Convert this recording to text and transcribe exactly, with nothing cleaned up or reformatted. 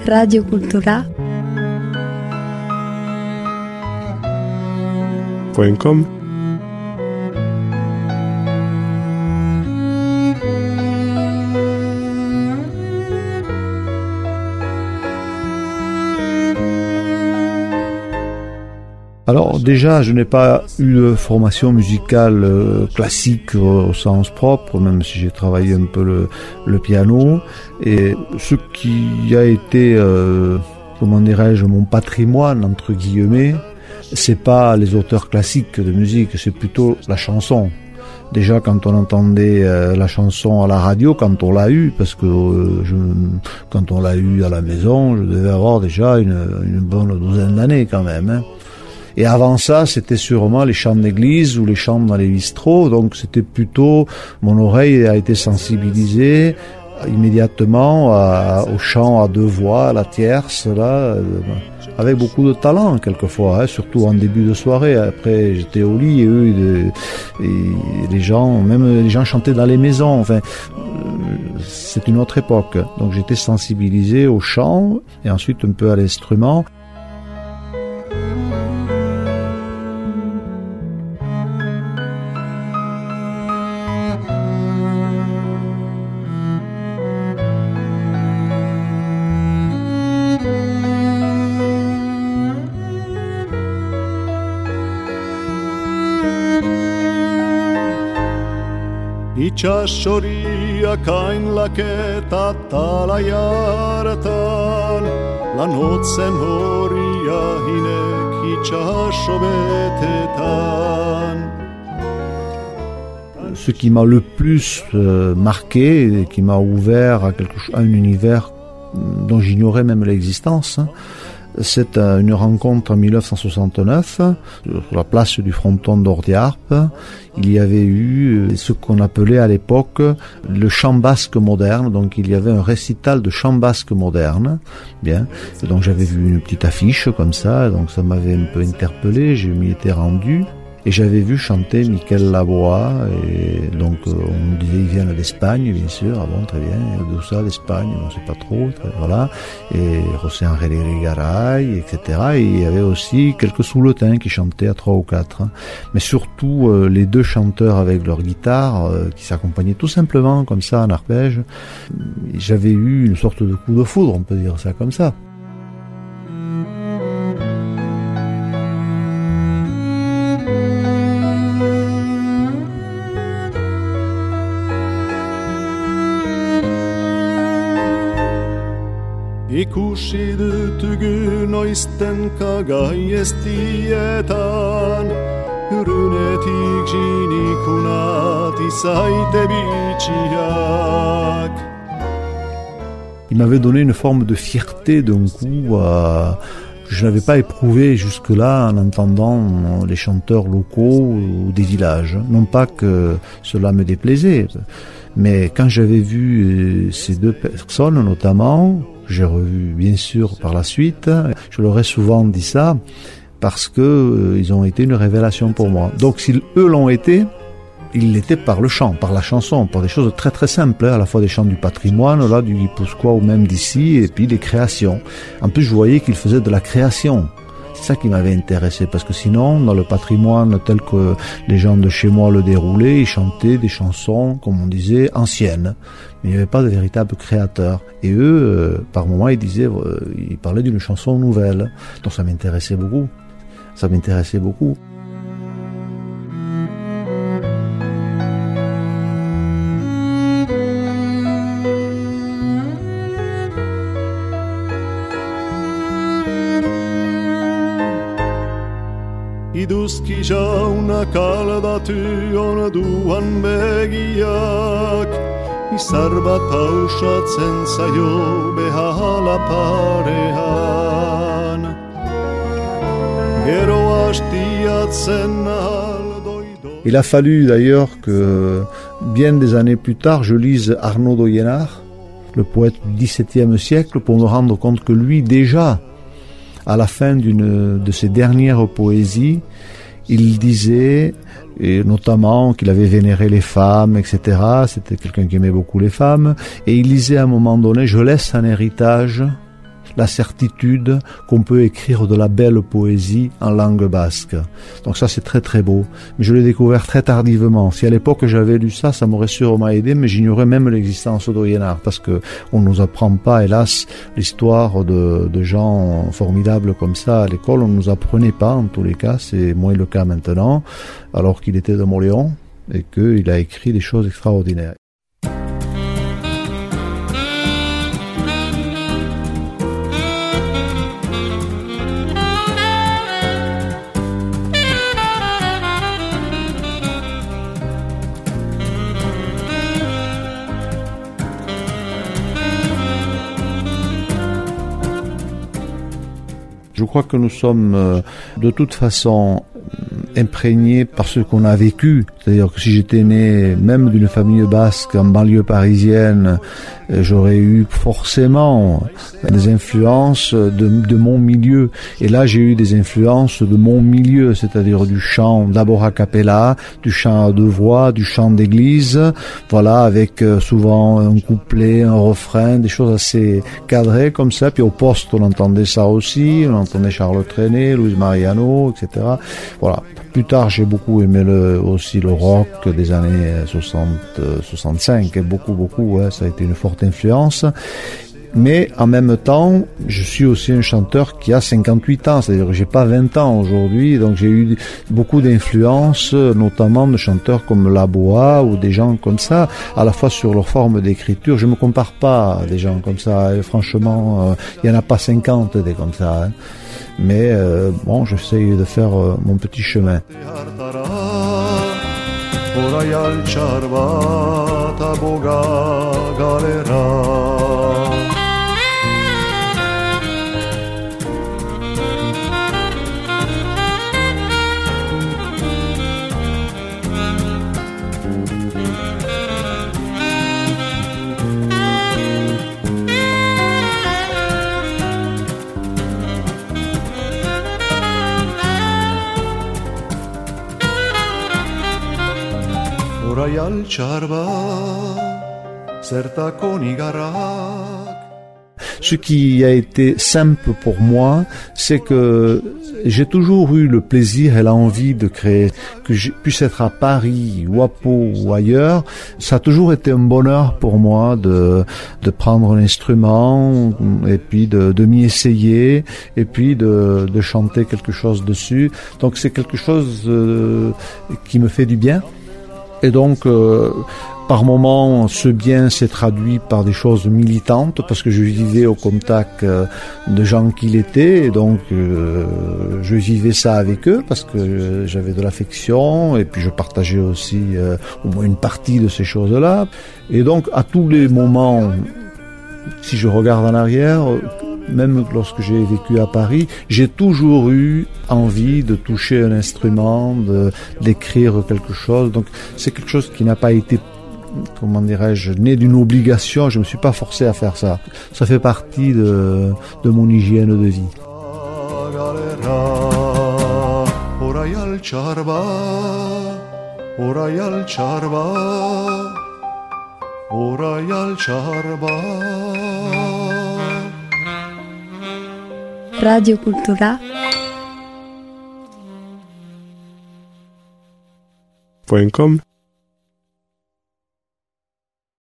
Radio Cultura point com. Alors déjà, je n'ai pas eu de formation musicale euh, classique euh, au sens propre, même si j'ai travaillé un peu le, le piano. Et ce qui a été, euh, comment dirais-je, mon patrimoine, entre guillemets, c'est pas les auteurs classiques de musique, c'est plutôt la chanson. Déjà quand on entendait euh, la chanson à la radio, quand on l'a eu, parce que euh, je, quand on l'a eu à la maison, je devais avoir déjà une, une bonne douzaine d'années quand même, hein. Et avant ça, c'était sûrement les chants d'église ou les chants dans les bistrots. Donc c'était plutôt, mon oreille a été sensibilisée immédiatement à, aux chants à deux voix, à la tierce, là, euh, avec beaucoup de talent quelquefois, hein, surtout en début de soirée. Après, j'étais au lit et eux, et, et les gens, même les gens chantaient dans les maisons. Enfin, euh, c'est une autre époque. Donc j'étais sensibilisé au chant et ensuite un peu à l'instrument. Itxasoriak hain laketa talai hartan, lanotzen horia hinek itxaso betetan. Ce qui m'a le plus euh, marqué et qui m'a ouvert à, quelque chose, à un univers dont j'ignorais même l'existence, hein, c'est une rencontre en dix-neuf cent soixante-neuf, sur la place du fronton d'Ordiarpe. Il y avait eu ce qu'on appelait à l'époque le chant basque moderne. Donc il y avait un récital de chant basque moderne. Bien. Et donc j'avais vu une petite affiche comme ça, donc ça m'avait un peu interpellé, je m'y étais rendu. Et j'avais vu chanter Miquel Laboa, et donc euh, on me disait ils viennent d'Espagne, bien sûr, ah bon, très bien, et d'où ça, l'Espagne, on ne sait pas trop, très, voilà, et José Ángel Irigaray, et cetera. Et il y avait aussi quelques souletins qui chantaient à trois ou quatre, hein. Mais surtout euh, les deux chanteurs avec leur guitare, euh, qui s'accompagnaient tout simplement comme ça en arpège. J'avais eu une sorte de coup de foudre, on peut dire ça comme ça. Ikusi dutugu noiztenka gaiestietan, urunetik jinikunat izaite bitxiak. Il m'avait donné une forme de fierté d'un coup euh, que je n'avais pas éprouvé jusque-là en entendant les chanteurs locaux ou des villages. Non pas que cela me déplaisait, mais quand j'avais vu ces deux personnes notamment, j'ai revu bien sûr par la suite, je leur ai souvent dit ça parce que euh, ils ont été une révélation pour moi. Donc si eux l'ont été, ils l'étaient par le chant, par la chanson, par des choses très très simples, hein, à la fois des chants du patrimoine, là, du Guipuscoa ou même d'ici, et puis des créations. En plus je voyais qu'ils faisaient de la création. C'est ça qui m'avait intéressé, parce que sinon, dans le patrimoine tel que les gens de chez moi le déroulaient, ils chantaient des chansons, comme on disait, anciennes. Mais il n'y avait pas de véritable créateur. Et eux, euh, par moments, ils disaient, euh, ils parlaient d'une chanson nouvelle. Donc ça m'intéressait beaucoup. Ça m'intéressait beaucoup. Iduzki jaunak aldatu onduan begiak, izar bat hausatzen zaio behala parean. Gero hastiatzen aldoido. Il a fallu d'ailleurs que, bien des années plus tard, je lise Arnaud Doyenard, le poète du dix-septième siècle, pour me rendre compte que lui, déjà, à la fin d'une de ses dernières poésies, il disait, et notamment qu'il avait vénéré les femmes, et cetera. C'était quelqu'un qui aimait beaucoup les femmes. Et il disait à un moment donné, je laisse un héritage la certitude qu'on peut écrire de la belle poésie en langue basque. Donc ça, c'est très très beau. Mais je l'ai découvert très tardivement. Si à l'époque j'avais lu ça, ça m'aurait sûrement aidé, mais j'ignorais même l'existence d'Oyenard, parce que on nous apprend pas, hélas, l'histoire de, de gens formidables comme ça à l'école. On nous apprenait pas, en tous les cas, c'est moins le cas maintenant, alors qu'il était de Montléon et qu'il a écrit des choses extraordinaires. Je crois que nous sommes euh, de toute façon imprégné par ce qu'on a vécu. C'est-à-dire que si j'étais né même d'une famille basque en banlieue parisienne, j'aurais eu forcément des influences de, de mon milieu. Et là, j'ai eu des influences de mon milieu, c'est-à-dire du chant d'abord a cappella, du chant à deux voix, du chant d'église, voilà, avec souvent un couplet, un refrain, des choses assez cadrées comme ça. Puis au poste, on entendait ça aussi, on entendait Charles Trenet, Luis Mariano, et cetera. Voilà. Plus tard, j'ai beaucoup aimé le, aussi le rock des années soixante, soixante-cinq, et beaucoup, beaucoup, ouais, ça a été une forte influence. Mais en même temps, je suis aussi un chanteur qui a cinquante-huit ans, c'est-à-dire que j'ai pas vingt ans aujourd'hui, donc j'ai eu beaucoup d'influences, notamment de chanteurs comme Laboa ou des gens comme ça, à la fois sur leur forme d'écriture. Je me compare pas à des gens comme ça, et franchement, il euh, y en a pas cinquante des comme ça, hein. Mais euh, bon, j'essaye de faire euh, mon petit chemin. Ce qui a été simple pour moi, c'est que j'ai toujours eu le plaisir et l'envie de créer. Que je puisse être à Paris ou à Pau ou ailleurs, ça a toujours été un bonheur pour moi de de prendre un instrument et puis de, de m'y essayer et puis de, de chanter quelque chose dessus. Donc c'est quelque chose euh, qui me fait du bien. Et donc, euh, par moments, ce bien s'est traduit par des choses militantes, parce que je vivais au contact euh, de gens qui l'étaient, et donc euh, je vivais ça avec eux, parce que j'avais de l'affection, et puis je partageais aussi euh, au moins une partie de ces choses-là. Et donc, à tous les moments, si je regarde en arrière, même lorsque j'ai vécu à Paris, j'ai toujours eu envie de toucher un instrument, de, d'écrire quelque chose. Donc c'est quelque chose qui n'a pas été, comment dirais-je, né d'une obligation. Je me suis pas forcé à faire ça. Ça fait partie de, de mon hygiène de vie. Radio Cultura point com